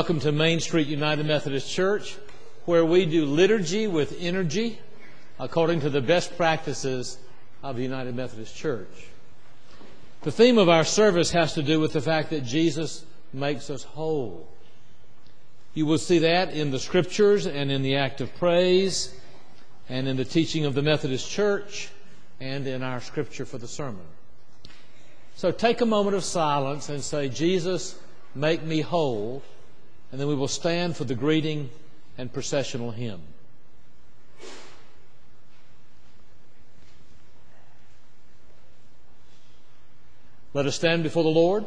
welcome to Main Street United Methodist Church, where we do liturgy with energy according to the best practices of the United Methodist Church. The theme of our service has to do with the fact that Jesus makes us whole. You will see that in the Scriptures and in the act of praise and in the teaching of the Methodist Church and in our Scripture for the sermon. So take a moment of silence and say, Jesus, make me whole, and then we will stand for the greeting and processional hymn. Let us stand before the Lord.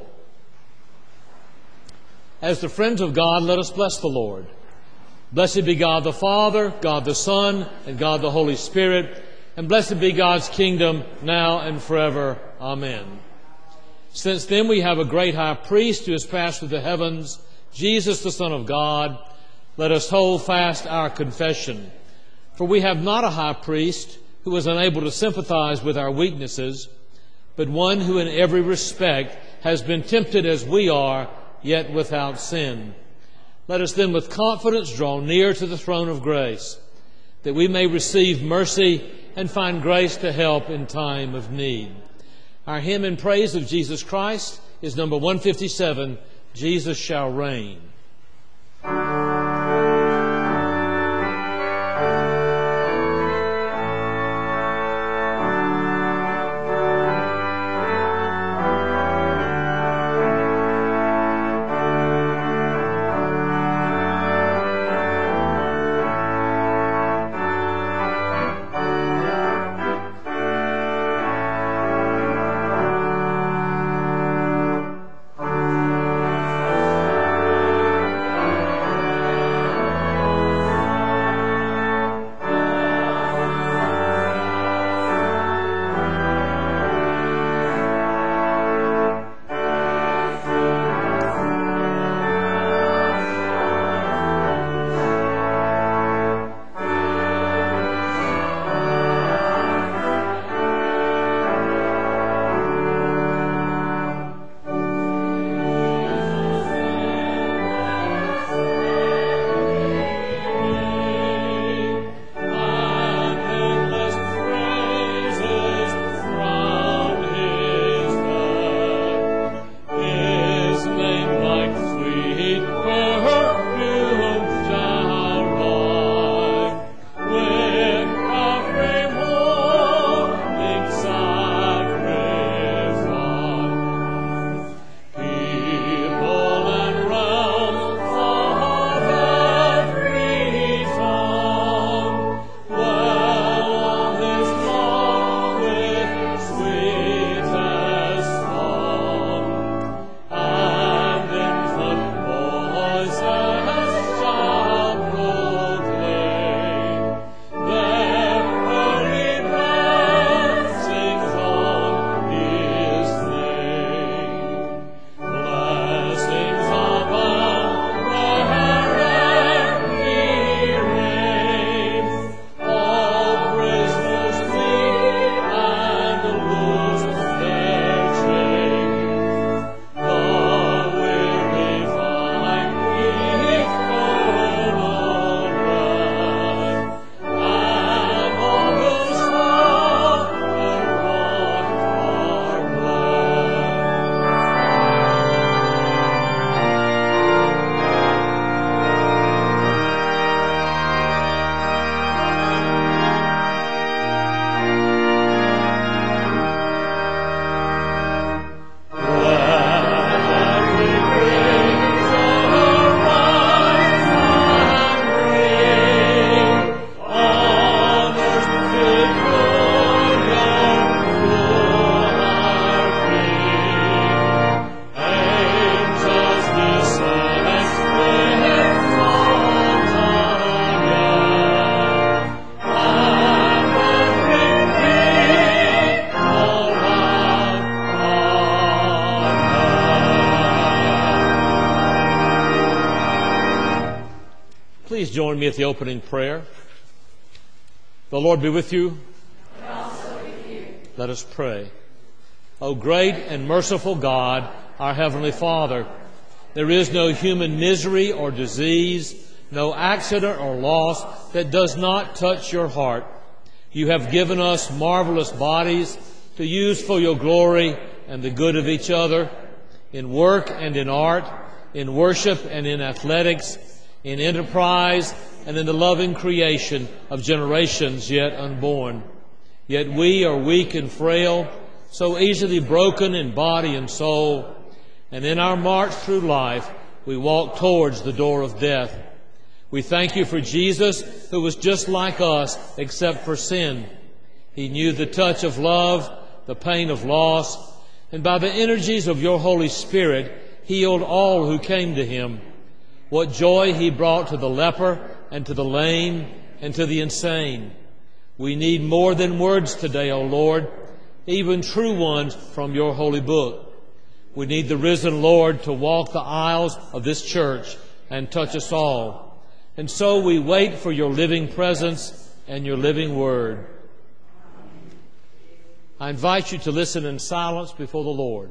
As the friends of God, let us bless the Lord. Blessed be God the Father, God the Son, and God the Holy Spirit, and blessed be God's kingdom now and forever. Amen. Since then we have a great high priest who has passed through the heavens, Jesus the Son of God. Let us hold fast our confession. For we have not a high priest who is unable to sympathize with our weaknesses, but one who in every respect has been tempted as we are, yet without sin. Let us then with confidence draw near to the throne of grace, that we may receive mercy and find grace to help in time of need. Our hymn in praise of Jesus Christ is number 157, Jesus Shall Reign. Please join me at the opening prayer. The Lord be with you. And also with you. Let us pray. O great and merciful God, our Heavenly Father, There is no human misery or disease, no accident or loss that does not touch your heart. You have given us marvelous bodies to use for your glory and the good of each other, in work and in art, in worship and in athletics, in enterprise and in the loving creation of generations yet unborn. Yet we are weak and frail, so easily broken in body and soul, and in our march through life, we walk towards the door of death. We thank you for Jesus, who was just like us, except for sin. He knew the touch of love, the pain of loss, and by the energies of your Holy Spirit, healed all who came to him. What joy he brought to the leper and to the lame and to the insane. We need more than words today, O Lord, even true ones from your holy book. We need the risen Lord to walk the aisles of this church and touch us all. And so we wait for your living presence and your living word. I invite you to listen in silence before the Lord.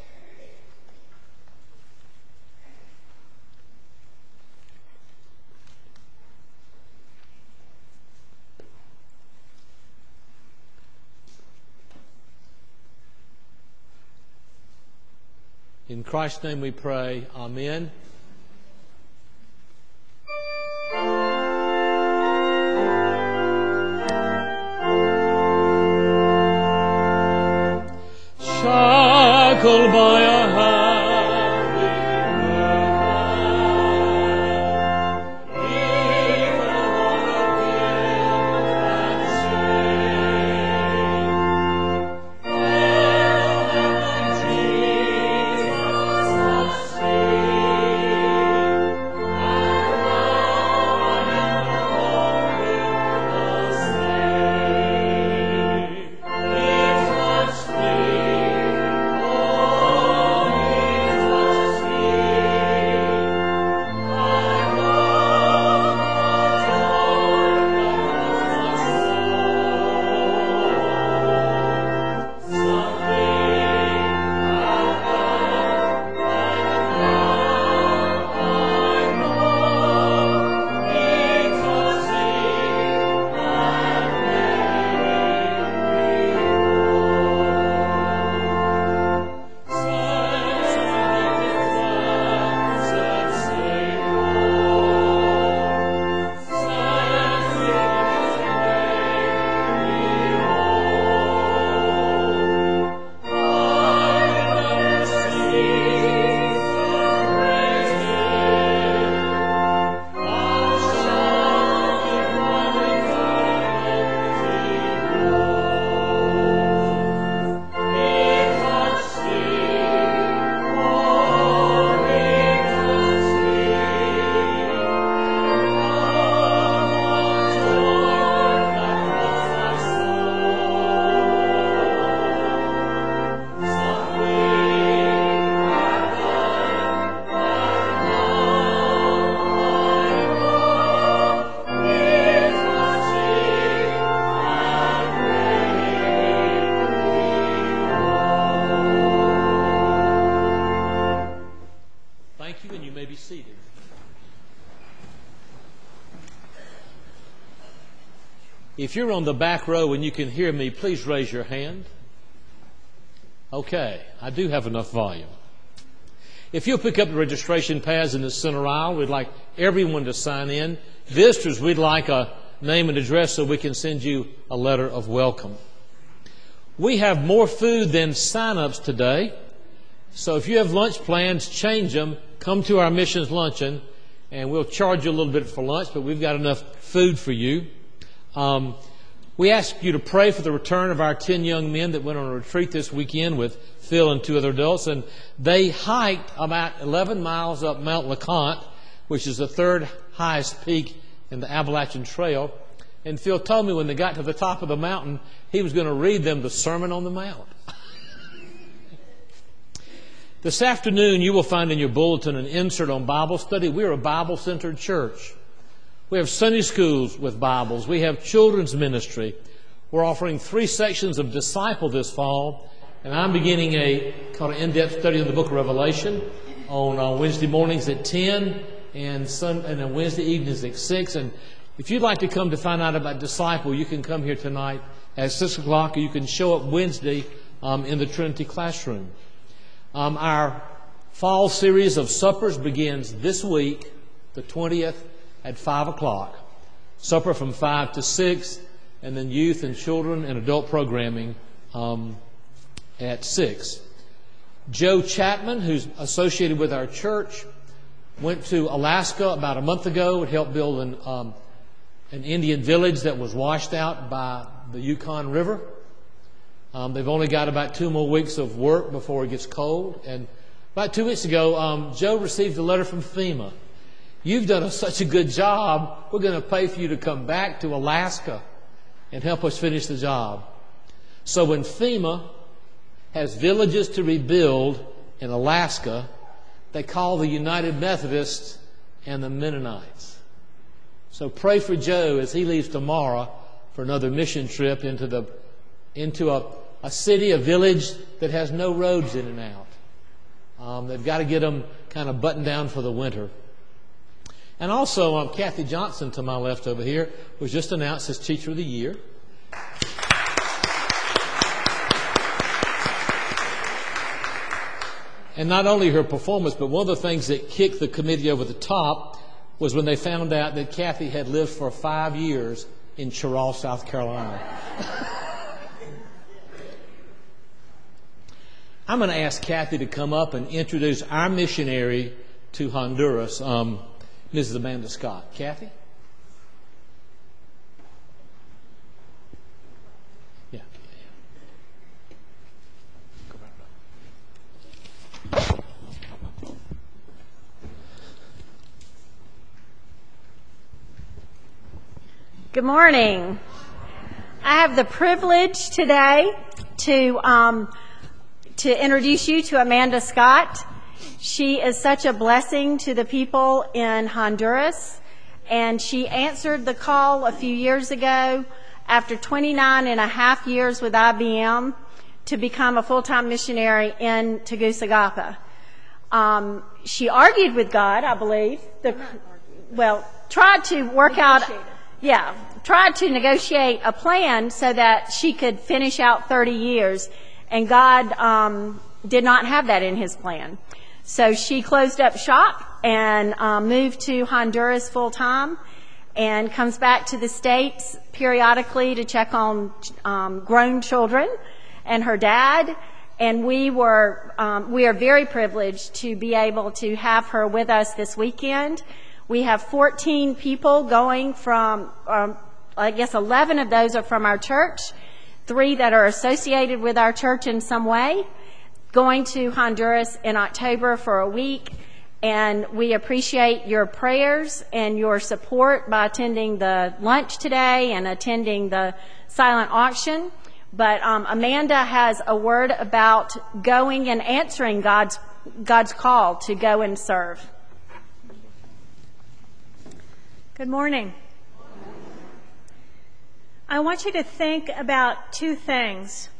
In Christ's name we pray. Amen. Shackled by a heavy burden, even on a guilt and shame. Oh, Jesus was slain, and now If you're on the back row and you can hear me, please raise your hand. Okay, I do have enough volume. If you'll pick up the registration pads in the center aisle, we'd like everyone to sign in. Visitors, we'd like a name and address so we can send you a letter of welcome. We have more food than sign-ups today. So if you have lunch plans, change them. Come to our missions luncheon, and we'll charge you a little bit for lunch, but we've got enough food for you. We ask you to pray for the return of our 10 young men that went on a retreat this weekend with Phil and 2 other adults, and they hiked about 11 miles up Mount LeConte, which is the third highest peak in the Appalachian Trail. And Phil told me when they got to the top of the mountain, he was going to read them the Sermon on the Mount. This afternoon, you will find in your bulletin an insert on Bible study. We're a Bible-centered church. We have Sunday schools with Bibles. We have children's ministry. We're offering 3 sections of Disciple this fall, and I'm beginning called an in-depth study of the book of Revelation. on Wednesday mornings at 10 and on Wednesday evenings at 6. And if you'd like to come to find out about Disciple, you can come here tonight at 6 o'clock, or you can show up Wednesday in the Trinity classroom. Our fall series of suppers begins this week, the 20th, at 5 o'clock. Supper from 5 to 6, and then youth and children and adult programming at 6. Joe Chapman, who's associated with our church, went to Alaska about a month ago and helped build an Indian village that was washed out by the Yukon River. They've only got about 2 more weeks of work before it gets cold. And about 2 weeks ago, Joe received a letter from FEMA. You've done such a good job, we're going to pay for you to come back to Alaska and help us finish the job. So when FEMA has villages to rebuild in Alaska, they call the United Methodists and the Mennonites. So pray for Joe as he leaves tomorrow for another mission trip into a city, a village that has no roads in and out. They've got to get them kind of buttoned down for the winter. And also, Kathy Johnson, to my left over here, was just announced as Teacher of the Year. And not only her performance, but one of the things that kicked the committee over the top was when they found out that Kathy had lived for 5 years in Cheraw, South Carolina. I'm going to ask Kathy to come up and introduce our missionary to Honduras, Mrs. Amanda Scott. Kathy? Yeah. Go back. Good morning. I have the privilege today to introduce you to Amanda Scott. She is such a blessing to the people in Honduras, and she answered the call a few years ago after 29 and a half years with IBM to become a full-time missionary in Tegucigalpa. She argued with God, I believe. Tried to negotiate a plan so that she could finish out 30 years, and God did not have that in His plan. So she closed up shop and moved to Honduras full-time and comes back to the States periodically to check on grown children and her dad. And we are very privileged to be able to have her with us this weekend. We have 14 people going from, 11 of those are from our church, 3 that are associated with our church in some way, going to Honduras in October for a week. And we appreciate your prayers and your support by attending the lunch today and attending the silent auction. But Amanda has a word about going and answering God's call to go and serve. Good morning. I want you to think about 2 things.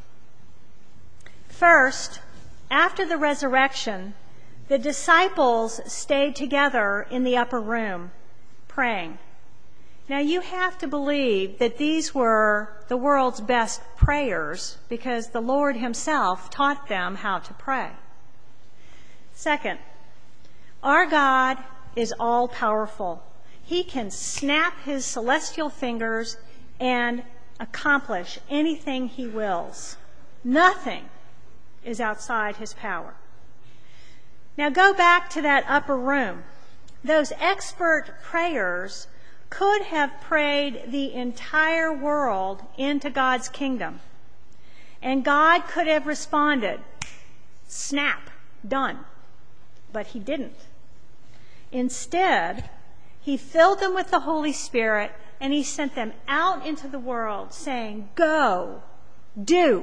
First, after the resurrection, the disciples stayed together in the upper room, praying. Now, you have to believe that these were the world's best prayers because the Lord Himself taught them how to pray. Second, our God is all-powerful. He can snap His celestial fingers and accomplish anything He wills. Nothing is outside His power. Now go back to that upper room. Those expert prayers could have prayed the entire world into God's kingdom. And God could have responded, snap, done. But He didn't. Instead, He filled them with the Holy Spirit and He sent them out into the world saying, go, do.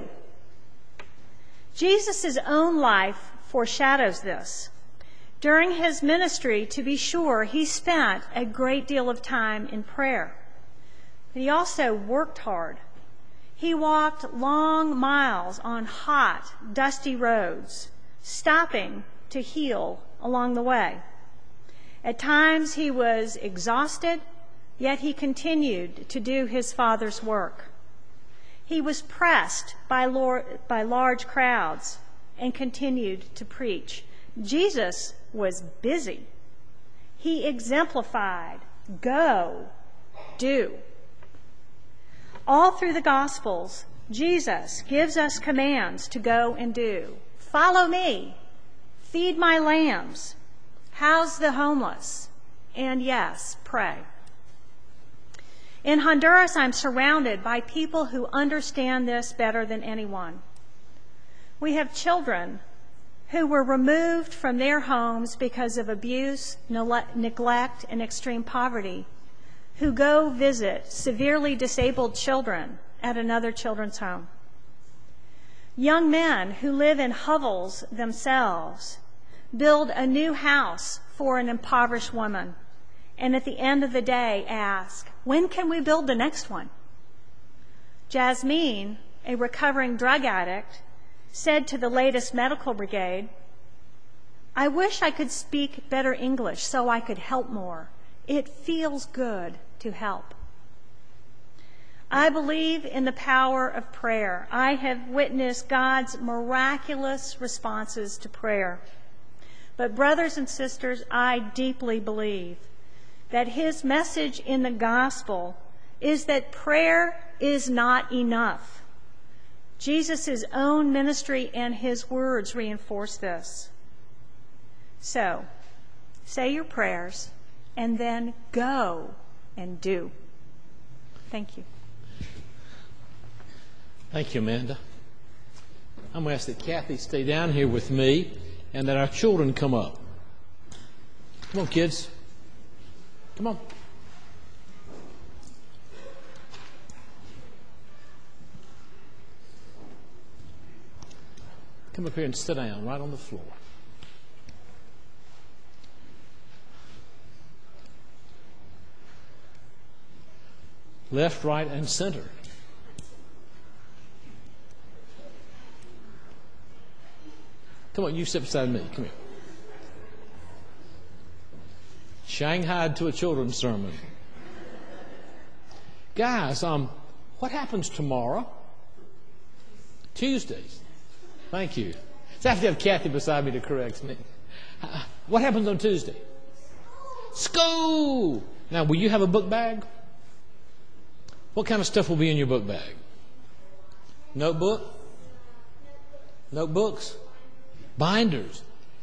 Jesus' own life foreshadows this. During His ministry, to be sure, He spent a great deal of time in prayer. But He also worked hard. He walked long miles on hot, dusty roads, stopping to heal along the way. At times he was exhausted, yet he continued to do his Father's work. He was pressed by large crowds and continued to preach. Jesus was busy. He exemplified, go, do. All through the Gospels, Jesus gives us commands to go and do. Follow me, feed my lambs, house the homeless, and yes, pray. In Honduras, I'm surrounded by people who understand this better than anyone. We have children who were removed from their homes because of abuse, neglect, and extreme poverty, who go visit severely disabled children at another children's home. Young men who live in hovels themselves build a new house for an impoverished woman, and at the end of the day ask, when can we build the next one? Jasmine, a recovering drug addict, said to the latest medical brigade, I wish I could speak better English so I could help more. It feels good to help. I believe in the power of prayer. I have witnessed God's miraculous responses to prayer. But brothers and sisters, I deeply believe that his message in the gospel is that prayer is not enough. Jesus' own ministry and his words reinforce this. So, say your prayers and then go and do. Thank you. Thank you, Amanda. I'm going to ask that Kathy stay down here with me and that our children come up. Come on, kids. Come on. Come up here and sit down right on the floor. Left, right, and center. Come on, you sit beside me. Come here. Shanghaied to a children's sermon. Guys, what happens tomorrow? Tuesdays. Thank you. So I have to have Kathy beside me to correct me. What happens on Tuesday? School! Now, will you have a book bag? What kind of stuff will be in your book bag? Notebook? Notebooks? Binders?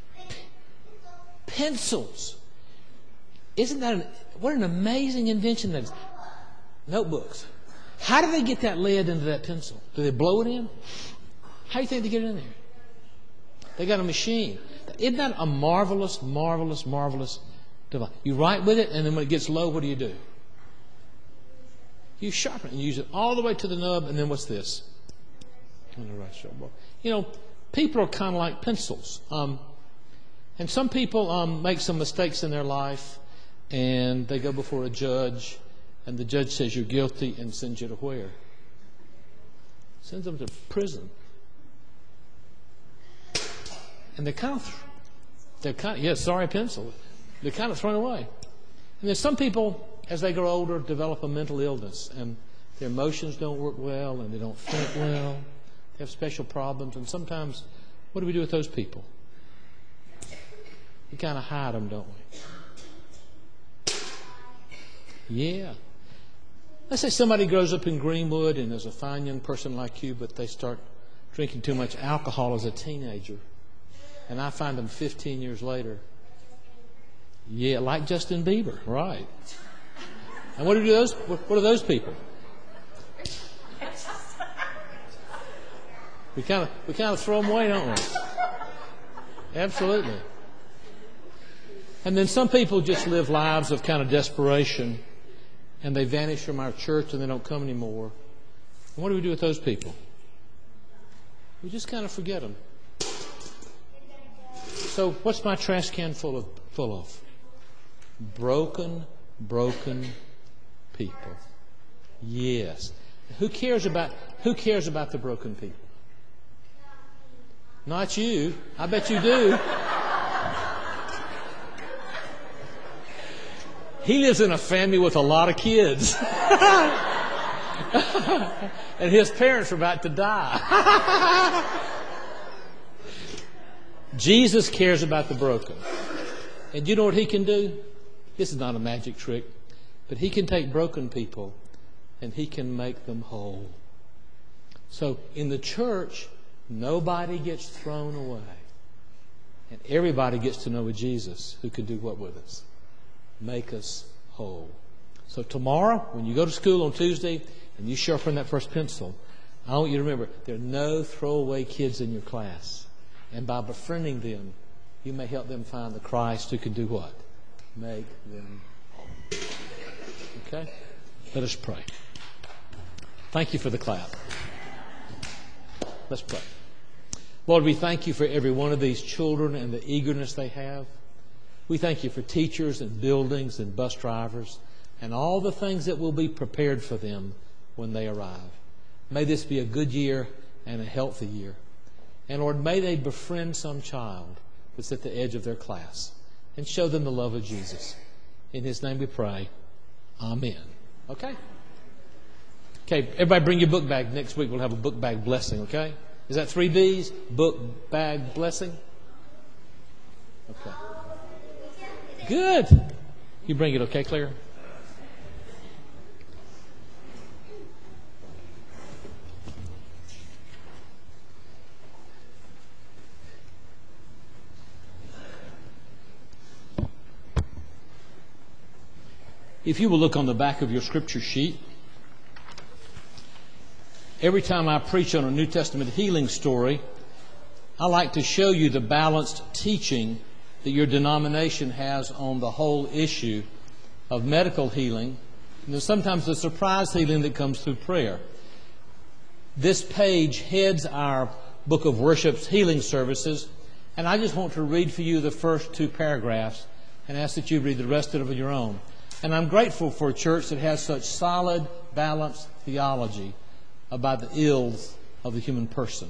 Pencils? Isn't that what an amazing invention that is? Notebooks. How do they get that lead into that pencil? Do they blow it in? How do you think they get it in there? They got a machine. Isn't that a marvelous, marvelous, marvelous device? You write with it, and then when it gets low, what do? You sharpen it and use it all the way to the nub, and then what's this? On the right shoulder. You know, people are kind of like pencils. And some people make some mistakes in their life, and they go before a judge, and the judge says you're guilty and sends you to where? Sends them to prison. And they're kind of sorry pencil. They're kind of thrown away. And then some people, as they grow older, develop a mental illness, and their emotions don't work well, and they don't think well. They have special problems, and sometimes, what do we do with those people? We kind of hide them, don't we? Yeah. Let's say somebody grows up in Greenwood and is a fine young person like you, but they start drinking too much alcohol as a teenager. And I find them 15 years later. Yeah, like Justin Bieber, right. And what are those people? We kind of throw them away, don't we? Absolutely. And then some people just live lives of kind of desperation, and they vanish from our church and they don't come anymore. And what do we do with those people? We just kind of forget them. So what's my trash can full of? Broken people. Yes. Who cares about the broken people? Not you. I bet you do. He lives in a family with a lot of kids. And his parents are about to die. Jesus cares about the broken. And you know what he can do? This is not a magic trick, but he can take broken people and he can make them whole. So in the church, nobody gets thrown away. And everybody gets to know a Jesus who can do what with us? Make us whole. So tomorrow, when you go to school on Tuesday and you sharpen that first pencil, I want you to remember there are no throwaway kids in your class. And by befriending them, you may help them find the Christ who can do what? Make them whole. Okay? Let us pray. Thank you for the clap. Let's pray. Lord, we thank you for every one of these children and the eagerness they have. We thank you for teachers and buildings and bus drivers and all the things that will be prepared for them when they arrive. May this be a good year and a healthy year. And Lord, may they befriend some child that's at the edge of their class and show them the love of Jesus. In his name we pray. Amen. Okay? Okay, everybody bring your book bag. Next week we'll have a book bag blessing, okay? Is that 3 B's? Book bag blessing? Okay. Good. You bring it, okay, Claire? If you will look on the back of your scripture sheet, every time I preach on a New Testament healing story, I like to show you the balanced teaching that your denomination has on the whole issue of medical healing, and there's sometimes the surprise healing that comes through prayer. This page heads our Book of Worship's healing services, and I just want to read for you the first 2 paragraphs and ask that you read the rest of it on your own. And I'm grateful for a church that has such solid, balanced theology about the ills of the human person.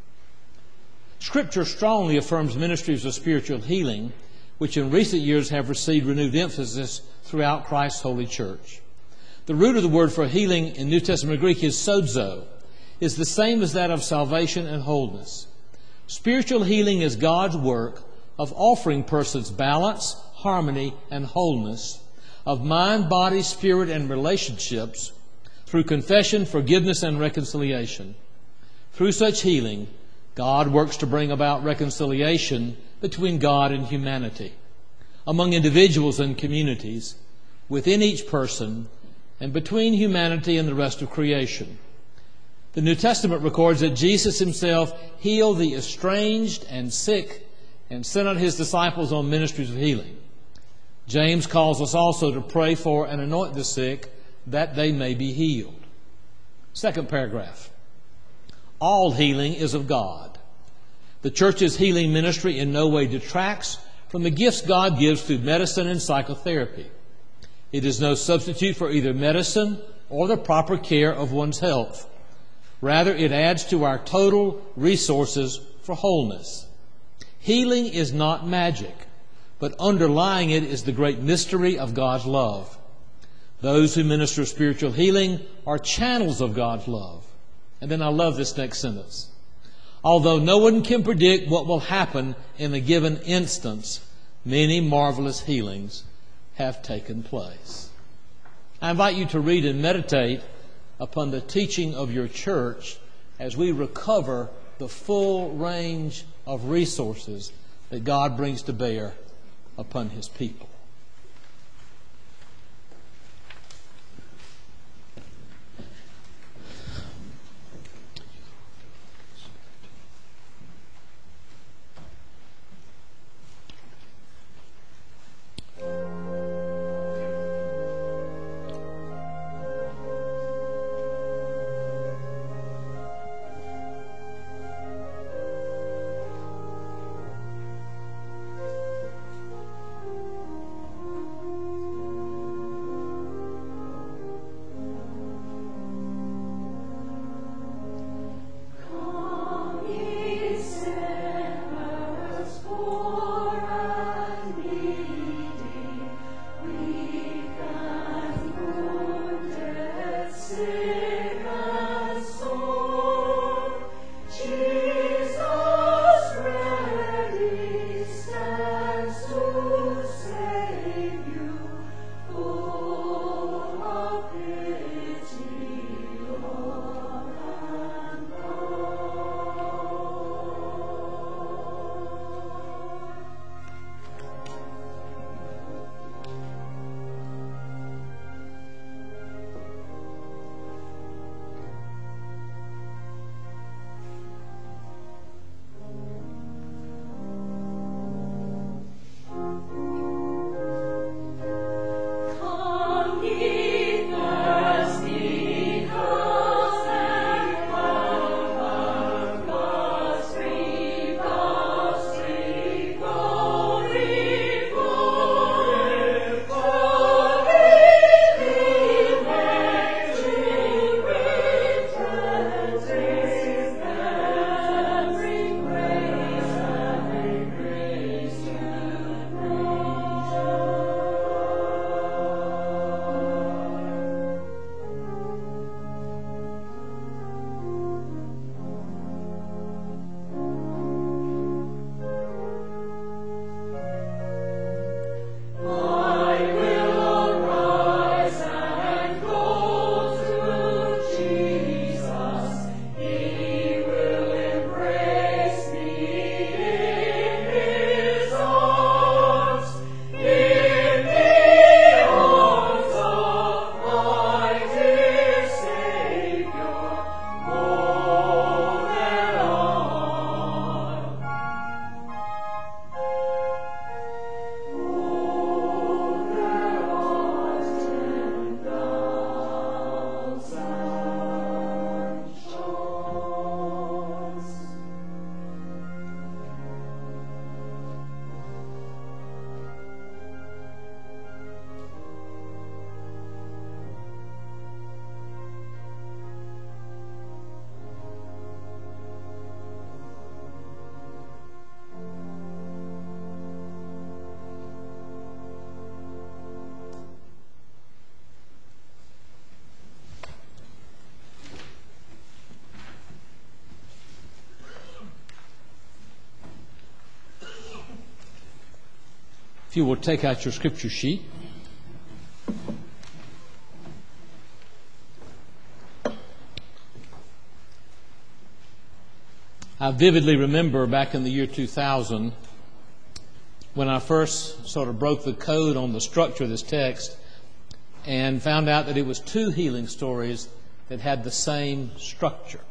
Scripture strongly affirms ministries of spiritual healing, which in recent years have received renewed emphasis throughout Christ's holy church. The root of the word for healing in New Testament Greek is sozo, is the same as that of salvation and wholeness. Spiritual healing is God's work of offering persons balance, harmony, and wholeness of mind, body, spirit, and relationships through confession, forgiveness, and reconciliation. Through such healing, God works to bring about reconciliation between God and humanity, among individuals and communities, within each person, and between humanity and the rest of creation. The New Testament records that Jesus himself healed the estranged and sick and sent out his disciples on ministries of healing. James calls us also to pray for and anoint the sick that they may be healed. Second paragraph. All healing is of God. The church's healing ministry in no way detracts from the gifts God gives through medicine and psychotherapy. It is no substitute for either medicine or the proper care of one's health. Rather, it adds to our total resources for wholeness. Healing is not magic, but underlying it is the great mystery of God's love. Those who minister spiritual healing are channels of God's love. And then I love this next sentence. Although no one can predict what will happen in a given instance, many marvelous healings have taken place. I invite you to read and meditate upon the teaching of your church as we recover the full range of resources that God brings to bear upon his people. If you will take out your scripture sheet. I vividly remember back in the year 2000 when I first sort of broke the code on the structure of this text and found out that it was 2 healing stories that had the same structure.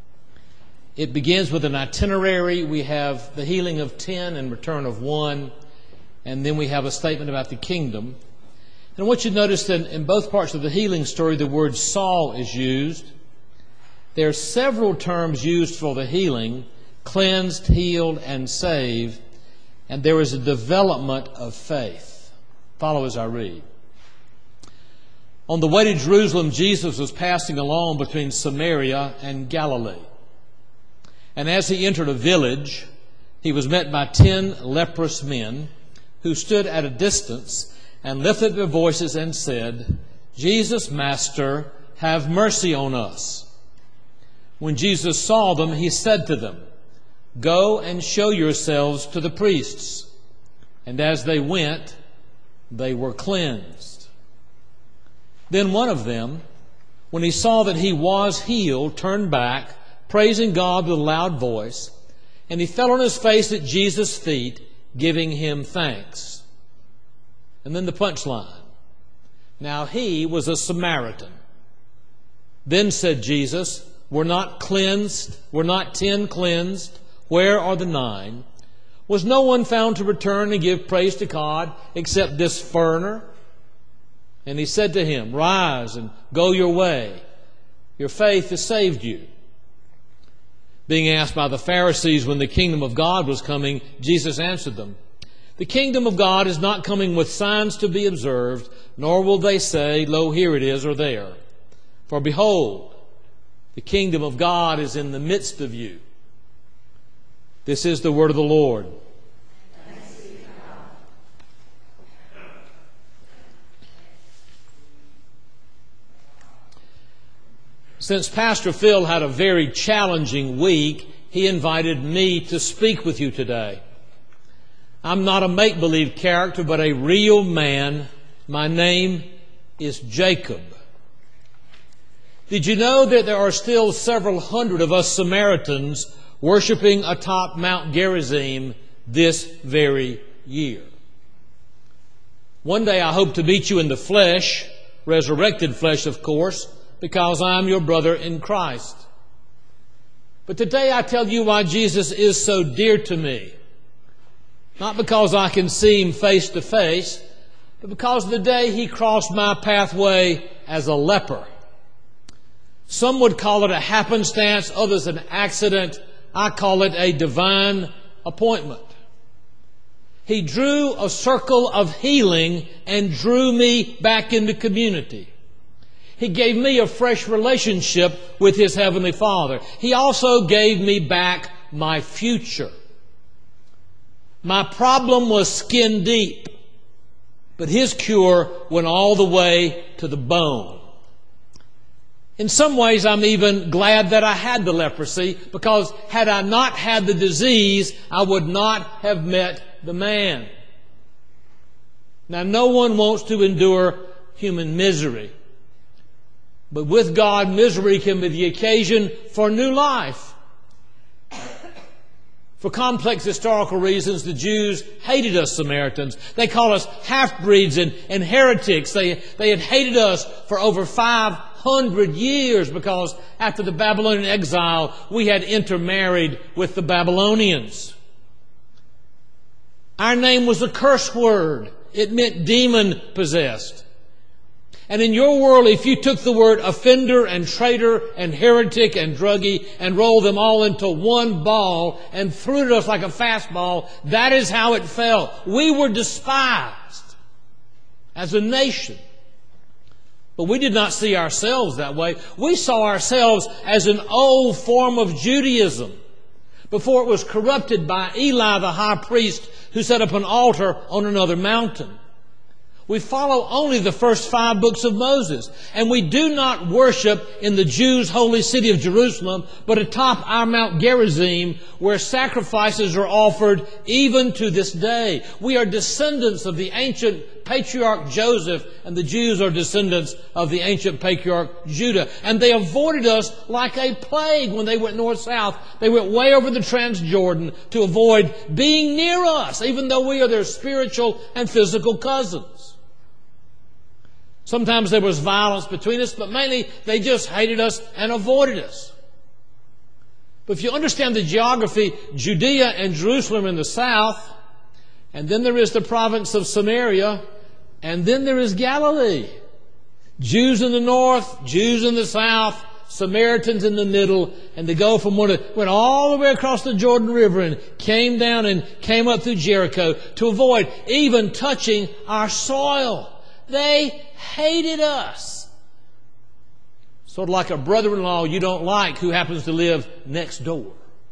It begins with an itinerary. We have the healing of 10 and return of 1, and then we have a statement about the kingdom. And I want you to notice that in both parts of the healing story, the word Saul is used. There are several terms used for the healing: cleansed, healed, and saved. And there is a development of faith. Follow as I read. On the way to Jerusalem, Jesus was passing along between Samaria and Galilee. And as he entered a village, he was met by 10 leprous men who stood at a distance and lifted their voices and said, "Jesus, Master, have mercy on us." When Jesus saw them, he said to them, "Go and show yourselves to the priests." And as they went, they were cleansed. Then one of them, when he saw that he was healed, turned back, praising God with a loud voice, and he fell on his face at Jesus' feet, giving him thanks. And then the punchline. Now he was a Samaritan. Then said Jesus, Were not 10 cleansed? Where are the 9? Was no one found to return and give praise to God except this foreigner? And he said to him, Rise and go your way. Your faith has saved you. Being asked by the Pharisees when the kingdom of God was coming, Jesus answered them, The kingdom of God is not coming with signs to be observed, nor will they say, Lo, here it is, or there. For behold, the kingdom of God is in the midst of you. This is the word of the Lord. Since Pastor Phil had a very challenging week, he invited me to speak with you today. I'm not a make-believe character, but a real man. My name is Jacob. Did you know that there are still several hundred of us Samaritans worshiping atop Mount Gerizim this very year? One day I hope to meet you in the flesh, resurrected flesh, of course, because I'm your brother in Christ. But today I tell you why Jesus is so dear to me. Not because I can see Him face to face, but because the day He crossed my pathway as a leper. Some would call it a happenstance, others an accident. I call it a divine appointment. He drew a circle of healing and drew me back into community. He gave me a fresh relationship with His Heavenly Father. He also gave me back my future. My problem was skin deep, but His cure went all the way to the bone. In some ways, I'm even glad that I had the leprosy, because had I not had the disease, I would not have met the man. Now, no one wants to endure human misery. But with God, misery can be the occasion for new life. For complex historical reasons, the Jews hated us Samaritans. They called us half-breeds and heretics. They had hated us for over 500 years because after the Babylonian exile, we had intermarried with the Babylonians. Our name was a curse word. It meant demon-possessed. And in your world, if you took the word offender and traitor and heretic and druggie and rolled them all into one ball and threw it at us like a fastball, that is how it felt. We were despised as a nation. But we did not see ourselves that way. We saw ourselves as an old form of Judaism before it was corrupted by Eli the high priest, who set up an altar on another mountain. We follow only the first 5 books of Moses. And we do not worship in the Jews' holy city of Jerusalem, but atop our Mount Gerizim, where sacrifices are offered even to this day. We are descendants of the ancient patriarch Joseph, and the Jews are descendants of the ancient patriarch Judah. And they avoided us like a plague when they went north-south. They went way over the Transjordan to avoid being near us, even though we are their spiritual and physical cousins. Sometimes there was violence between us, but mainly they just hated us and avoided us. But if you understand the geography, Judea and Jerusalem in the south, and then there is the province of Samaria, and then there is Galilee. Jews in the north, Jews in the south, Samaritans in the middle, and they go from went all the way across the Jordan River and came down and came up through Jericho to avoid even touching our soil. They hated us. Sort of like a brother-in-law you don't like who happens to live next door.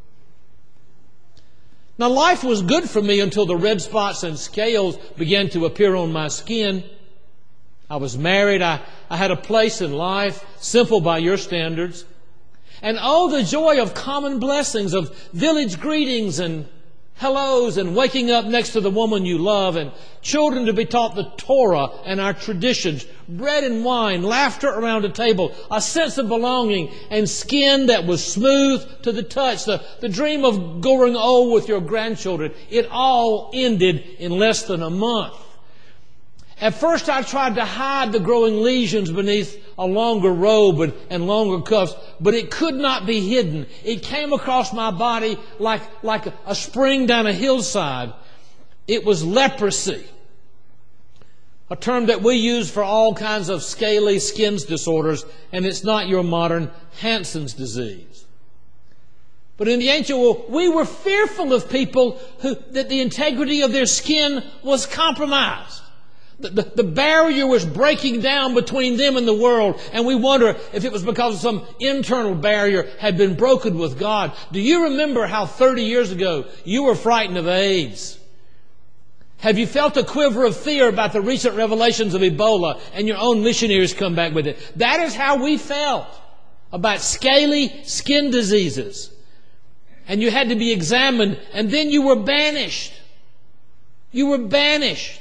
Now, life was good for me until the red spots and scales began to appear on my skin. I was married. I had a place in life, simple by your standards. And oh, the joy of common blessings, of village greetings and hellos and waking up next to the woman you love, and children to be taught the Torah and our traditions, bread and wine, laughter around a table, a sense of belonging, and skin that was smooth to the touch, the dream of growing old with your grandchildren. It all ended in less than a month. At first I tried to hide the growing lesions beneath a longer robe and longer cuffs, but it could not be hidden. It came across my body like a spring down a hillside. It was leprosy, a term that we use for all kinds of scaly skin disorders, and it's not your modern Hansen's disease. But in the ancient world, we were fearful of people that the integrity of their skin was compromised. The barrier was breaking down between them and the world, and we wonder if it was because some internal barrier had been broken with God. Do you remember how 30 years ago you were frightened of AIDS? Have you felt a quiver of fear about the recent revelations of Ebola and your own missionaries come back with it? That is how we felt about scaly skin diseases. And you had to be examined, and then you were banished. You were banished.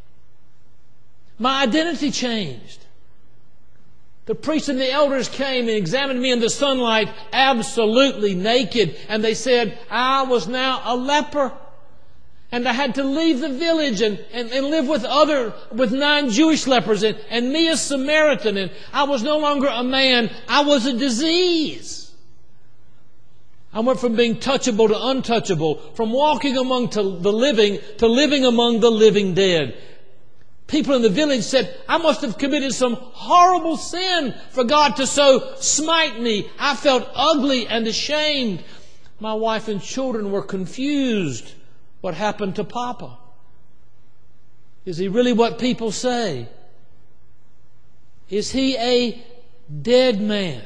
My identity changed. The priests and the elders came and examined me in the sunlight, absolutely naked, and they said I was now a leper. And I had to leave the village and live with 9 Jewish lepers and me a Samaritan, and I was no longer a man, I was a disease. I went from being touchable to untouchable, from walking among the living to living among the living dead. People in the village said, I must have committed some horrible sin for God to so smite me. I felt ugly and ashamed. My wife and children were confused. What happened to Papa? Is he really what people say? Is he a dead man?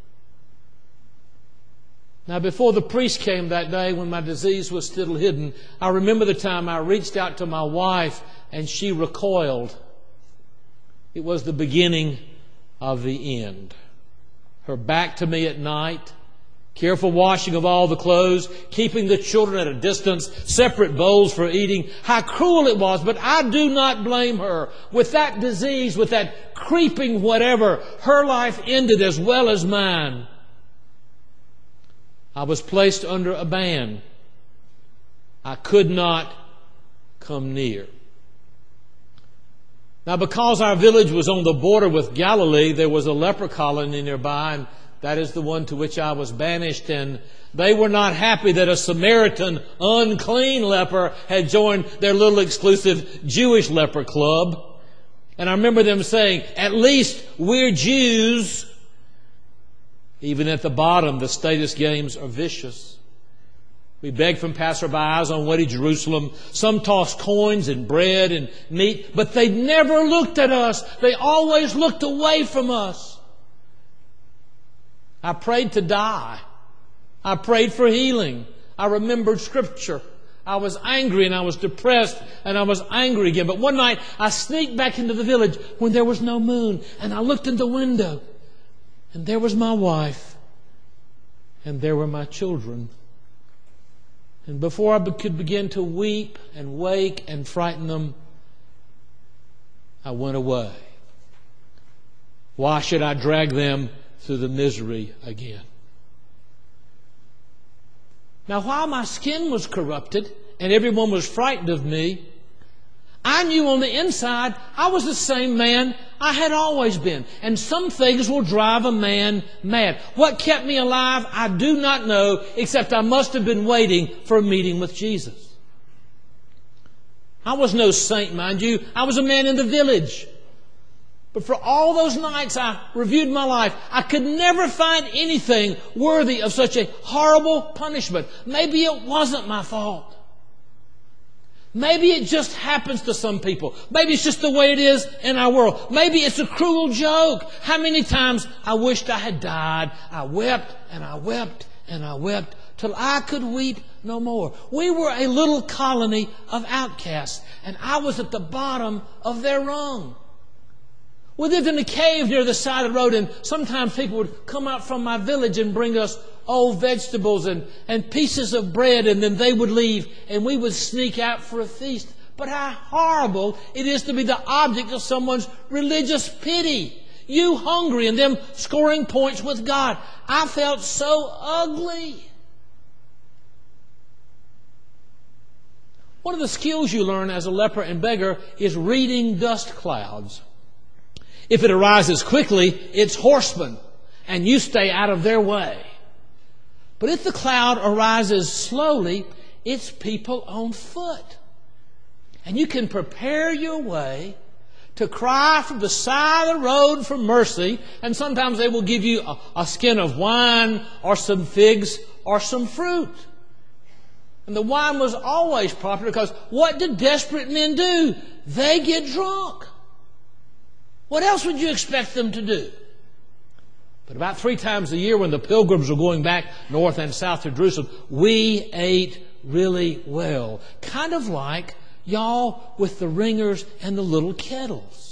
Now, before the priest came that day when my disease was still hidden, I remember the time I reached out to my wife and she recoiled. It was the beginning of the end. Her back to me at night, careful washing of all the clothes, keeping the children at a distance, separate bowls for eating. How cruel it was, but I do not blame her. With that disease, with that creeping whatever, her life ended as well as mine. I was placed under a ban. I could not come near. Now, because our village was on the border with Galilee, there was a leper colony nearby, and that is the one to which I was banished. And they were not happy that a Samaritan, unclean leper had joined their little exclusive Jewish leper club. And I remember them saying, at least we're Jews. Even at the bottom, the status games are vicious. We begged from passerbys on way to Jerusalem. Some tossed coins and bread and meat, but they never looked at us. They always looked away from us. I prayed to die. I prayed for healing. I remembered Scripture. I was angry and I was depressed and I was angry again. But one night I sneaked back into the village when there was no moon, and I looked in the window, and there was my wife, and there were my children. And before I could begin to weep and wake and frighten them, I went away. Why should I drag them through the misery again? Now, while my skin was corrupted and everyone was frightened of me, I knew on the inside I was the same man I had always been. And some things will drive a man mad. What kept me alive, I do not know, except I must have been waiting for a meeting with Jesus. I was no saint, mind you. I was a man in the village. But for all those nights I reviewed my life, I could never find anything worthy of such a horrible punishment. Maybe it wasn't my fault. Maybe it just happens to some people. Maybe it's just the way it is in our world. Maybe it's a cruel joke. How many times I wished I had died. I wept and I wept and I wept till I could weep no more. We were a little colony of outcasts, and I was at the bottom of their rung. We lived in a cave near the side of the road, and sometimes people would come out from my village and bring us old vegetables and pieces of bread, and then they would leave, and we would sneak out for a feast. But how horrible it is to be the object of someone's religious pity. You hungry and them scoring points with God. I felt so ugly. One of the skills you learn as a leper and beggar is reading dust clouds. If it arises quickly, it's horsemen, and you stay out of their way. But if the cloud arises slowly, it's people on foot. And you can prepare your way to cry from the side of the road for mercy, and sometimes they will give you a skin of wine or some figs or some fruit. And the wine was always popular because what did desperate men do? They get drunk. What else would you expect them to do? But about 3 times a year when the pilgrims were going back north and south to Jerusalem, we ate really well. Kind of like y'all with the ringers and the little kettles.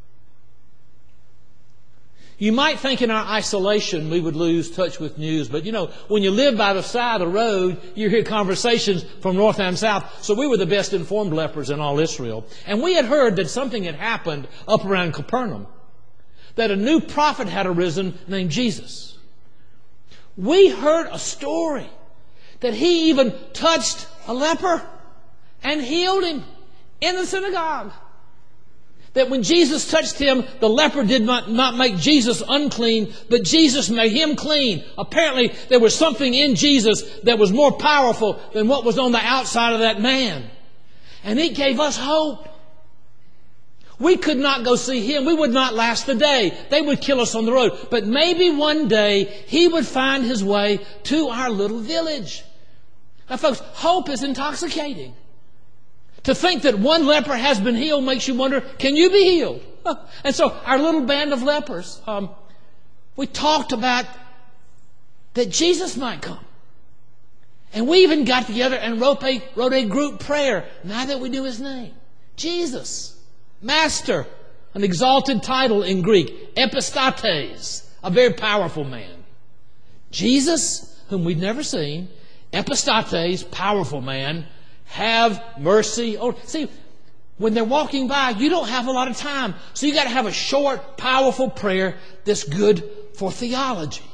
You might think in our isolation we would lose touch with news, but when you live by the side of the road, you hear conversations from north and south. So we were the best informed lepers in all Israel. And we had heard that something had happened up around Capernaum, that a new prophet had arisen named Jesus. We heard a story that he even touched a leper and healed him in the synagogue. That when Jesus touched him, the leper did not make Jesus unclean, but Jesus made him clean. Apparently, there was something in Jesus that was more powerful than what was on the outside of that man. And it gave us hope. We could not go see him. We would not last the day. They would kill us on the road. But maybe one day he would find his way to our little village. Now, folks, hope is intoxicating. To think that one leper has been healed makes you wonder, can you be healed? And so our little band of lepers, we talked about that Jesus might come. And we even got together and wrote a group prayer, now that we knew his name. Jesus, Master, an exalted title in Greek, epistates, a very powerful man. Jesus, whom we'd never seen, epistates, powerful man, have mercy. See, when they're walking by, you don't have a lot of time. So you got to have a short, powerful prayer that's good for theology.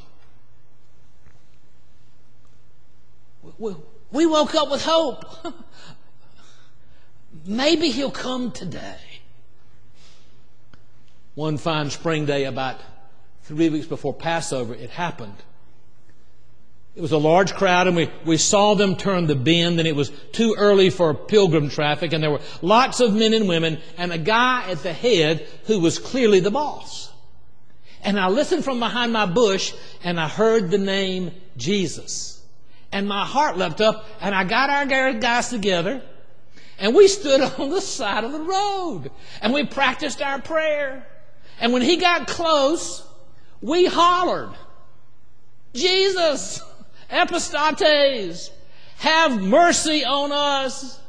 We woke up with hope. Maybe he'll come today. One fine spring day about 3 weeks before Passover, it happened. It was a large crowd, and we saw them turn the bend, and it was too early for pilgrim traffic, and there were lots of men and women, and a guy at the head who was clearly the boss. And I listened from behind my bush, and I heard the name Jesus. And my heart leapt up, and I got our guys together, and we stood on the side of the road, and we practiced our prayer. And when he got close, we hollered, Jesus! Epistates. Have mercy on us.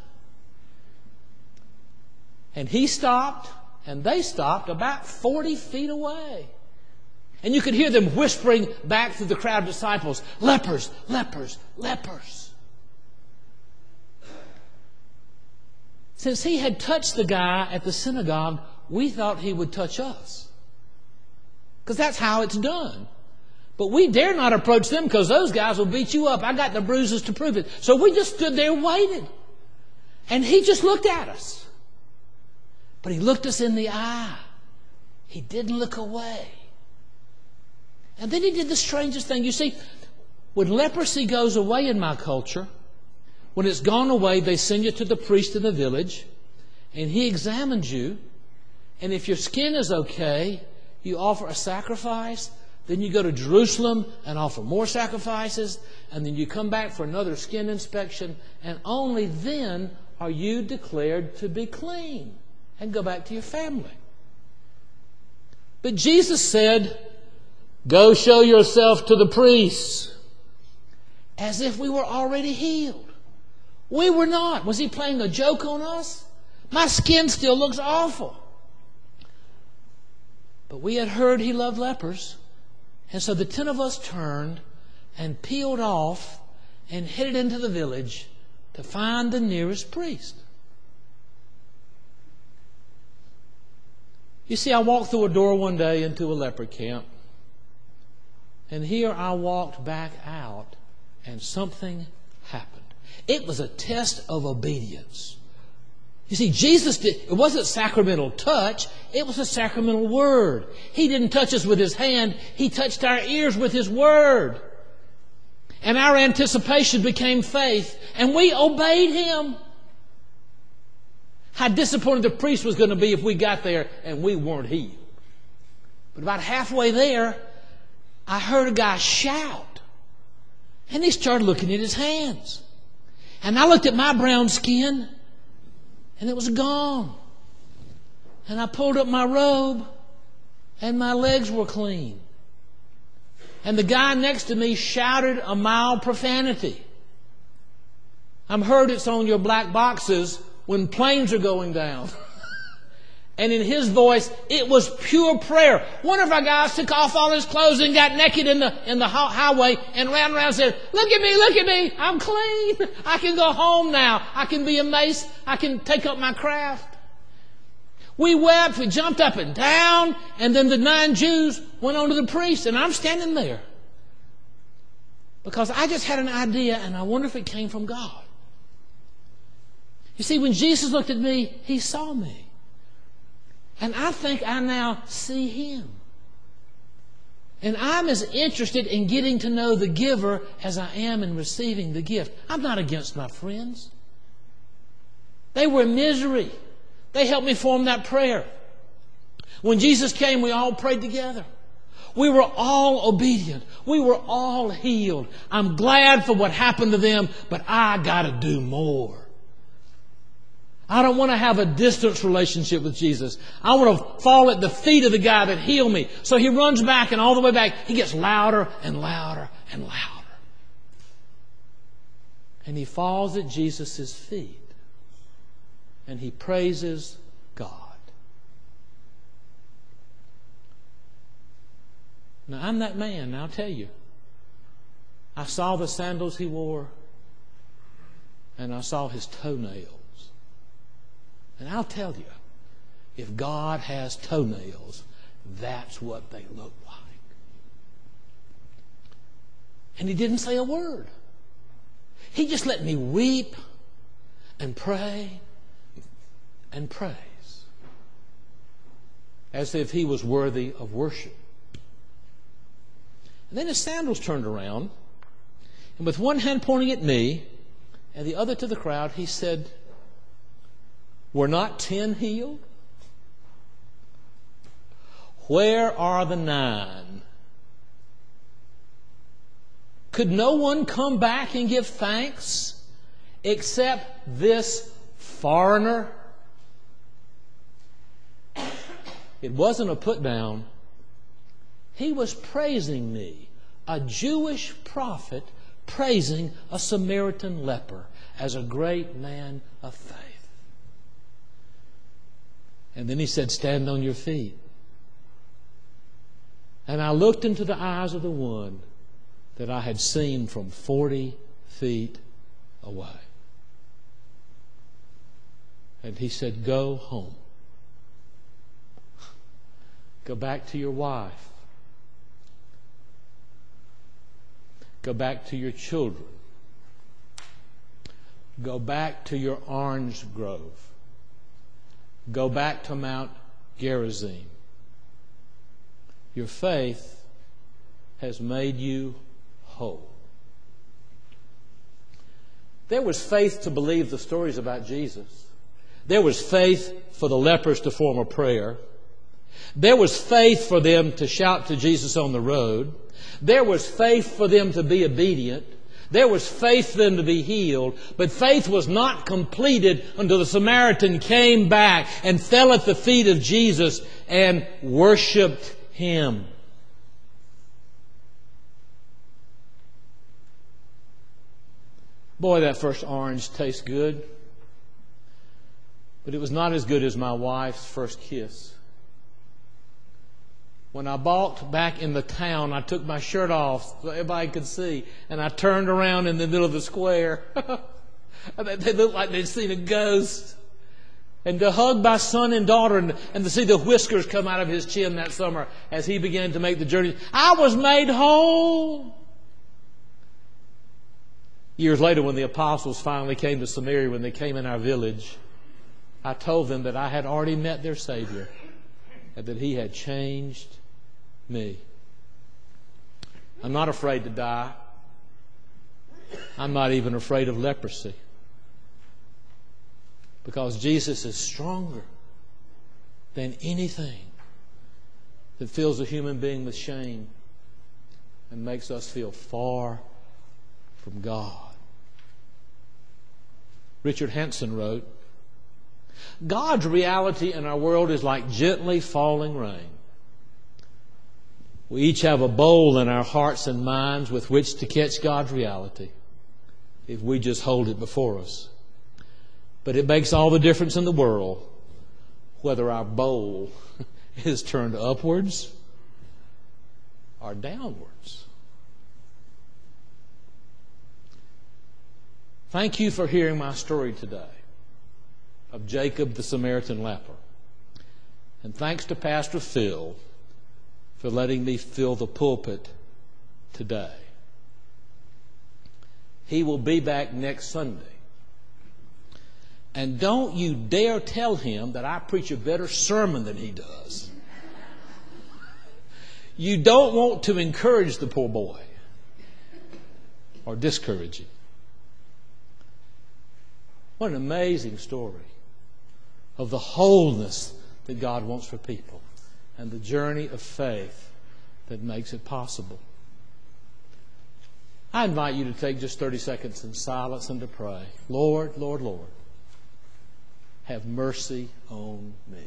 And he stopped, and they stopped about 40 feet away. And you could hear them whispering back through the crowd of disciples, lepers, lepers, lepers. Since he had touched the guy at the synagogue, we thought he would touch us. Because that's how it's done. But we dare not approach them because those guys will beat you up. I got the bruises to prove it. So we just stood there and waited. And he just looked at us. But he looked us in the eye. He didn't look away. And then he did the strangest thing. You see, when leprosy goes away in my culture, when it's gone away, they send you to the priest in the village, and he examines you. And if your skin is okay, you offer a sacrifice. Then you go to Jerusalem and offer more sacrifices. And then you come back for another skin inspection. And only then are you declared to be clean and go back to your family. But Jesus said, go show yourself to the priests. As if we were already healed. We were not. Was he playing a joke on us? My skin still looks awful. But we had heard he loved lepers. And so the 10 of us turned and peeled off and headed into the village to find the nearest priest. You see, I walked through a door one day into a leper camp. And here I walked back out and something happened. It was a test of obedience. You see, it wasn't sacramental touch, it was a sacramental word. He didn't touch us with his hand, he touched our ears with his word. And our anticipation became faith, and we obeyed him. How disappointed the priest was going to be if we got there and we weren't healed. But about halfway there, I heard a guy shout. And he started looking at his hands. And I looked at my brown skin, and it was gone. And I pulled up my robe, and my legs were clean. And the guy next to me shouted a mild profanity. I'm heard it's on your black boxes when planes are going down. And in his voice, it was pure prayer. One of our guys took off all his clothes and got naked in the highway and ran around and said, look at me, I'm clean. I can go home now. I can be a mace. I can take up my craft. We wept, we jumped up and down, and then the 9 Jews went on to the priest, and I'm standing there. Because I just had an idea, and I wonder if it came from God. You see, when Jesus looked at me, he saw me. And I think I now see him. And I'm as interested in getting to know the giver as I am in receiving the gift. I'm not against my friends. They were in misery. They helped me form that prayer. When Jesus came, we all prayed together. We were all obedient. We were all healed. I'm glad for what happened to them, but I got to do more. I don't want to have a distance relationship with Jesus. I want to fall at the feet of the guy that healed me. So he runs back, and all the way back, he gets louder and louder and louder. And he falls at Jesus' feet. And he praises God. Now, I'm that man, I'll tell you. I saw the sandals he wore, and I saw his toenails. And I'll tell you, if God has toenails, that's what they look like. And he didn't say a word. He just let me weep and pray and praise, as if he was worthy of worship. And then his sandals turned around, and with one hand pointing at me and the other to the crowd, he said, were not 10 healed? Where are the 9? Could no one come back and give thanks except this foreigner? It wasn't a put down. He was praising me, a Jewish prophet praising a Samaritan leper as a great man of faith. And then he said, stand on your feet. And I looked into the eyes of the one that I had seen from 40 feet away. And he said, go home. Go back to your wife. Go back to your children. Go back to your orange grove. Go back to Mount Gerizim. Your faith has made you whole. There was faith to believe the stories about Jesus. There was faith for the lepers to form a prayer. There was faith for them to shout to Jesus on the road. There was faith for them to be obedient. There was faith for them to be healed. But faith was not completed until the Samaritan came back and fell at the feet of Jesus and worshiped Him. Boy, that first orange tastes good. But it was not as good as my wife's first kiss. When I walked back in the town, I took my shirt off so everybody could see, and I turned around in the middle of the square. They looked like they'd seen a ghost. And to hug my son and daughter and to see the whiskers come out of his chin that summer as he began to make the journey. I was made whole. Years later, when the apostles finally came to Samaria, when they came in our village, I told them that I had already met their Savior and that He had changed me. I'm not afraid to die. I'm not even afraid of leprosy. Because Jesus is stronger than anything that fills a human being with shame and makes us feel far from God. Richard Hanson wrote, God's reality in our world is like gently falling rain. We each have a bowl in our hearts and minds with which to catch God's reality if we just hold it before us. But it makes all the difference in the world whether our bowl is turned upwards or downwards. Thank you for hearing my story today of Jacob the Samaritan leper. And thanks to Pastor Phil for letting me fill the pulpit today. He will be back next Sunday. And don't you dare tell him that I preach a better sermon than he does. You don't want to encourage the poor boy or discourage him. What an amazing story of the wholeness that God wants for people and the journey of faith that makes it possible. I invite you to take just 30 seconds in silence and to pray. Lord, Lord, Lord, have mercy on me.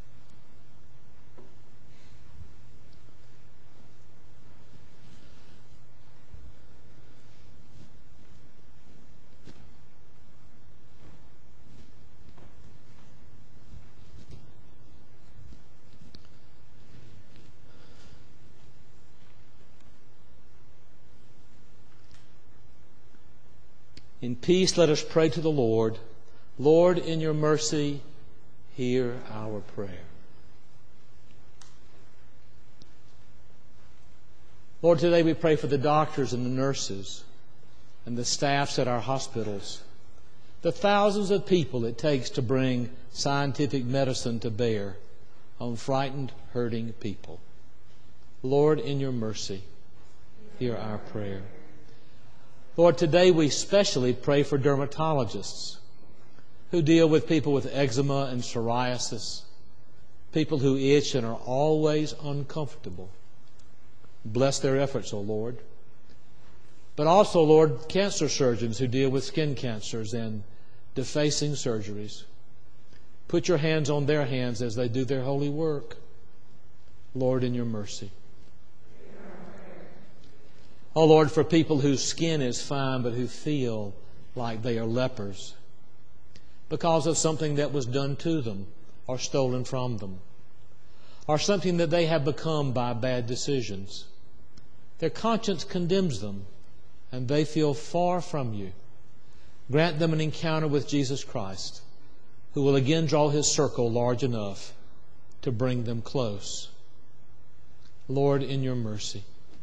In peace, let us pray to the Lord. Lord, in your mercy, hear our prayer. Lord, today we pray for the doctors and the nurses and the staffs at our hospitals, the thousands of people it takes to bring scientific medicine to bear on frightened, hurting people. Lord, in your mercy, hear our prayer. Lord, today we especially pray for dermatologists who deal with people with eczema and psoriasis, people who itch and are always uncomfortable. Bless their efforts, O Lord. But also, Lord, cancer surgeons who deal with skin cancers and defacing surgeries. Put your hands on their hands as they do their holy work. Lord, in your mercy. Oh Lord, for people whose skin is fine but who feel like they are lepers because of something that was done to them or stolen from them, or something that they have become by bad decisions. Their conscience condemns them, and they feel far from you. Grant them an encounter with Jesus Christ, who will again draw His circle large enough to bring them close. Lord, in your mercy.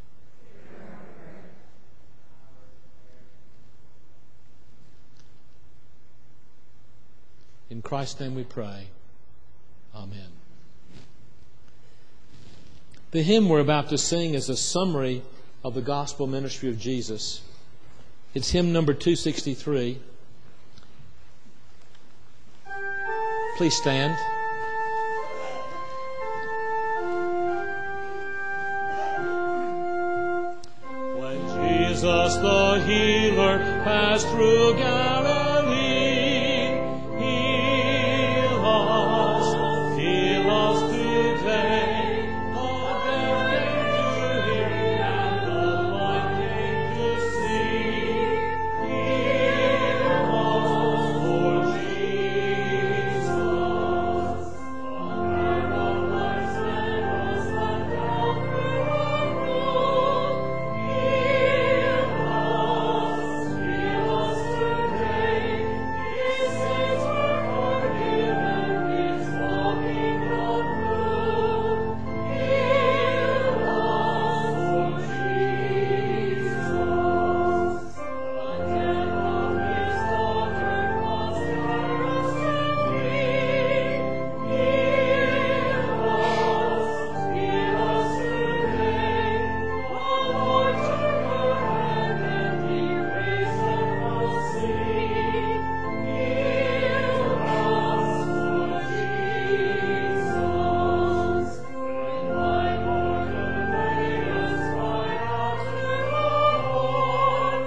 In Christ's name we pray. Amen. The hymn we're about to sing is a summary of the gospel ministry of Jesus. It's hymn number 263. Please stand. When Jesus the healer passed through Galilee, heal us today. All death came to Him, and the blind came to see. Heal us, Lord Jesus. Lamb of life, send us down through our road. Heal us today. His sins were forgiven, His walking approved. Heal us, Lord Jesus. The death of His daughter was yours to be. Heal us today. O Lord, took her hand and He raised her from sleep. Heal us, Lord Jesus. When thy Bartimaeus cried out to the Lord,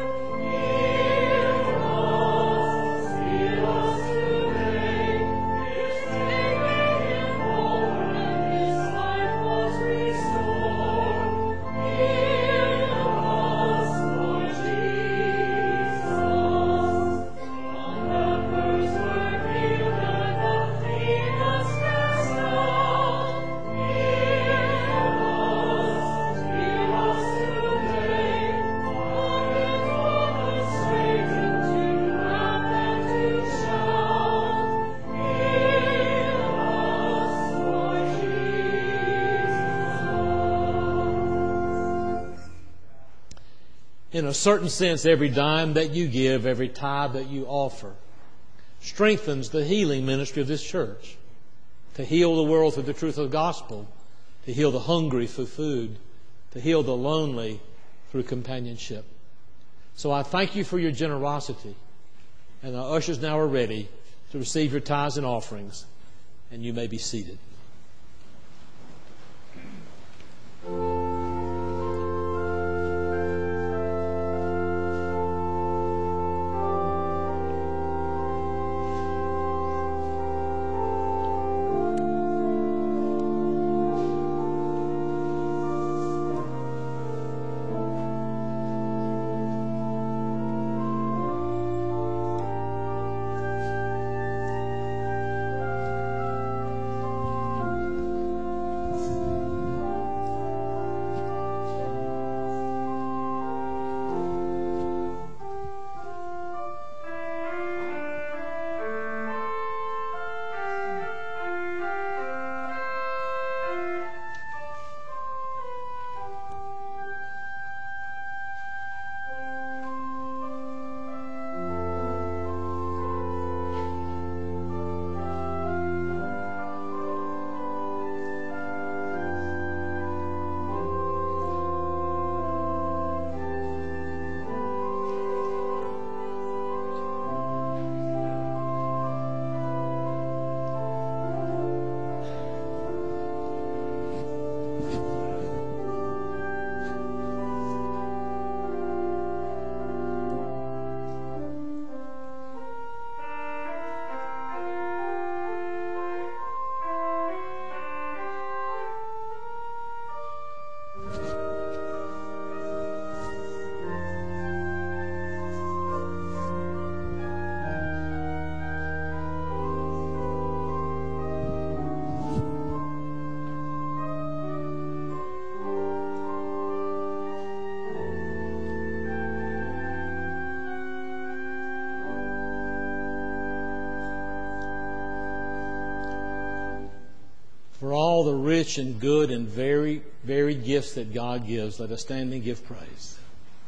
heal us today. His faith made him whole and his life was restored. Heal us, Lord Jesus. Lepers were healed and the demons cast out. Heal us today. Open for the Satan to laugh and to shout. Heal us, Lord Jesus. In a certain sense, every dime that you give, every tithe that you offer, strengthens the healing ministry of this church, to heal the world through the truth of the gospel, to heal the hungry through food, to heal the lonely through companionship. So I thank you for your generosity, and the ushers now are ready to receive your tithes and offerings, and you may be seated. all the rich and good and very varied gifts that God gives, let us stand and give praise.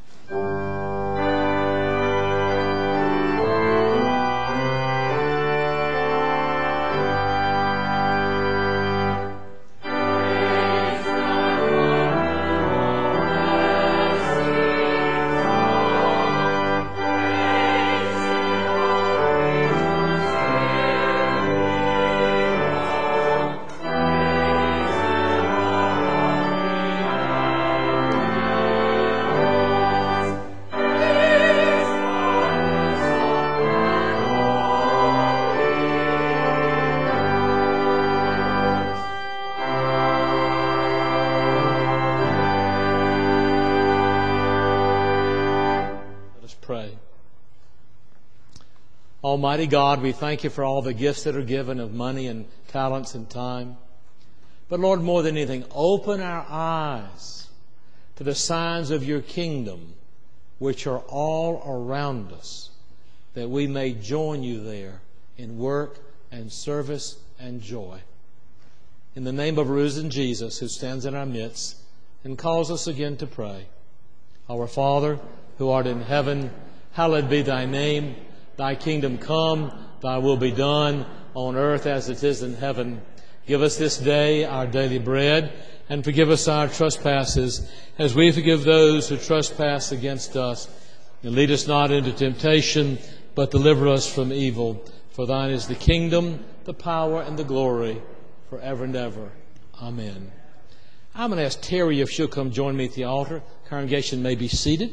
Almighty God, we thank you for all the gifts that are given of money and talents and time. But Lord, more than anything, open our eyes to the signs of your kingdom, which are all around us, that we may join you there in work and service and joy. In the name of risen Jesus, who stands in our midst and calls us again to pray. Our Father, who art in heaven, hallowed be thy name. Thy kingdom come, thy will be done on earth as it is in heaven. Give us this day our daily bread, and forgive us our trespasses, as we forgive those who trespass against us. And lead us not into temptation, but deliver us from evil. For thine is the kingdom, the power, and the glory, forever and ever. Amen. I'm going to ask Terry if she'll come join me at the altar. Congregation may be seated.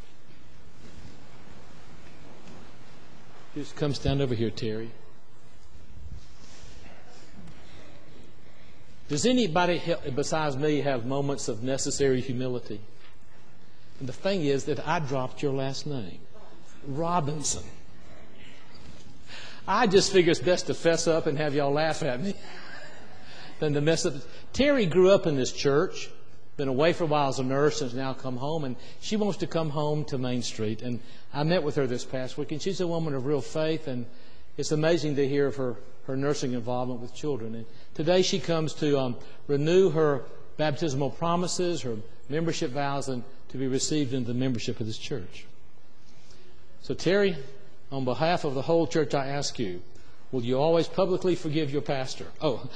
Just come stand over here, Terry. Does anybody besides me have moments of necessary humility? And the thing is that I dropped your last name, Robinson. I just figure it's best to fess up and have y'all laugh at me than to mess up. Terry grew up in this church, been away for a while as a nurse, and has now come home, and she wants to come home to Main Street. And I met with her this past week, and she's a woman of real faith, and it's amazing to hear of her nursing involvement with children. And today she comes to renew her baptismal promises, her membership vows, and to be received into the membership of this church. So Terry, on behalf of the whole church, I ask you, will you always publicly forgive your pastor? Oh,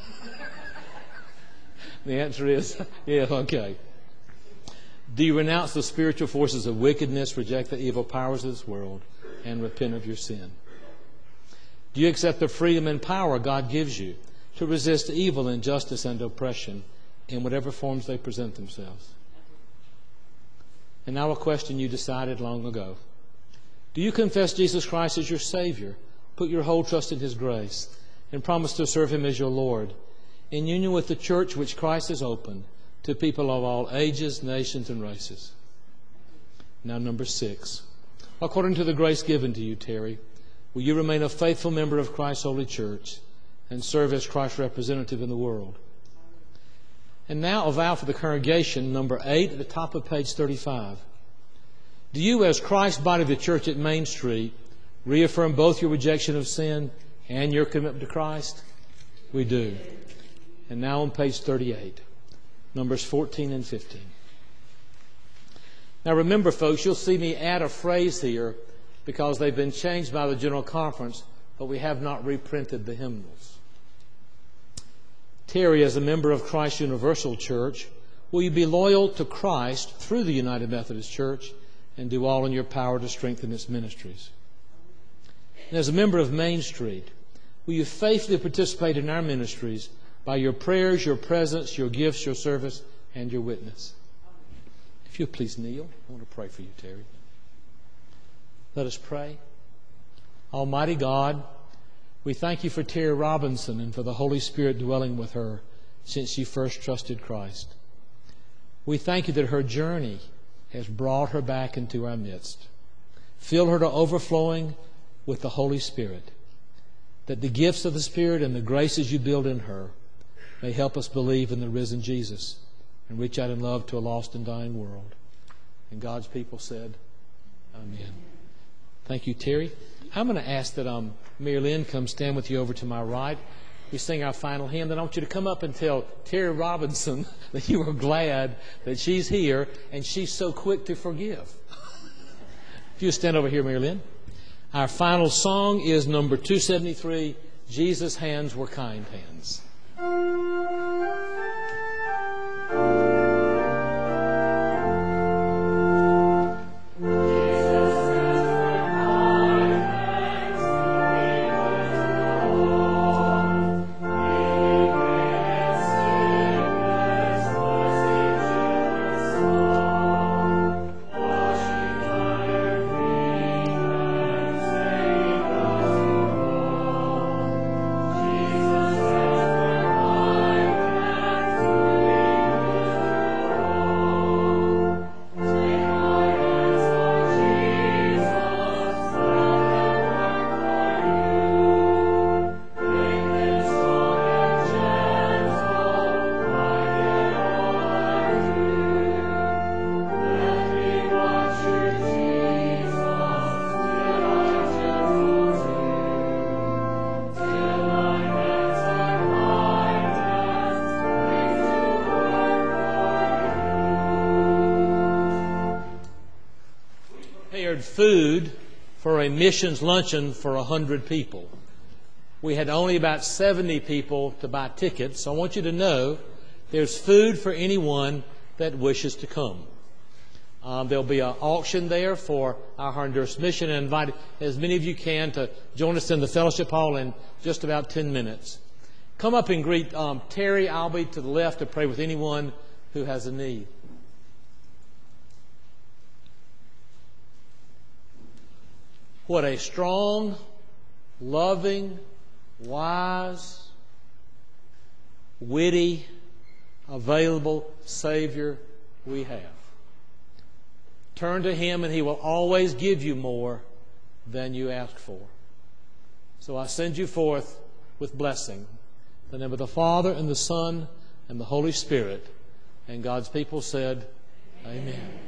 the answer is, yeah, okay. Do you renounce the spiritual forces of wickedness, reject the evil powers of this world, and repent of your sin? Do you accept the freedom and power God gives you to resist evil, injustice, and oppression in whatever forms they present themselves? And now a question you decided long ago. Do you confess Jesus Christ as your Savior, put your whole trust in His grace, and promise to serve Him as your Lord, in union with the church which Christ has opened to people of all ages, nations, and races? Now, number 6. According to the grace given to you, Terry, will you remain a faithful member of Christ's holy church and serve as Christ's representative in the world? And now a vow for the congregation, number 8, at the top of page 35. Do you, as Christ's body of the church at Main Street, reaffirm both your rejection of sin and your commitment to Christ? We do. And now on page 38, numbers 14 and 15. Now remember, folks, you'll see me add a phrase here because they've been changed by the General Conference, but we have not reprinted the hymnals. Terry, as a member of Christ Universal Church, will you be loyal to Christ through the United Methodist Church and do all in your power to strengthen its ministries? And as a member of Main Street, will you faithfully participate in our ministries by your prayers, your presence, your gifts, your service, and your witness? If you'll please kneel, I want to pray for you, Terry. Let us pray. Almighty God, we thank you for Terry Robinson and for the Holy Spirit dwelling with her since she first trusted Christ. We thank you that her journey has brought her back into our midst. Fill her to overflowing with the Holy Spirit, that the gifts of the Spirit and the graces you build in her may help us believe in the risen Jesus and reach out in love to a lost and dying world. And God's people said, Amen. Thank you, Terry. I'm going to ask that Mary Lynn come stand with you over to my right. we sing our final hymn, then I want you to come up and tell Terry Robinson that you are glad that she's here and she's so quick to forgive. If you stand over here, Mary Lynn. Our final song is number 273, Jesus' Hands Were Kind Hands. Food for a missions luncheon for 100 people. We had only about 70 people to buy tickets, so I want you to know there's food for anyone that wishes to come. There'll be an auction there for our Honduras mission, and invite as many of you can to join us in the fellowship hall in just about 10 minutes. Come up and greet Terry. I'll be to the left to pray with anyone who has a need. What a strong, loving, wise, witty, available Savior we have. Turn to Him and He will always give you more than you ask for. So I send you forth with blessing. In the name of the Father and the Son and the Holy Spirit. And God's people said, Amen.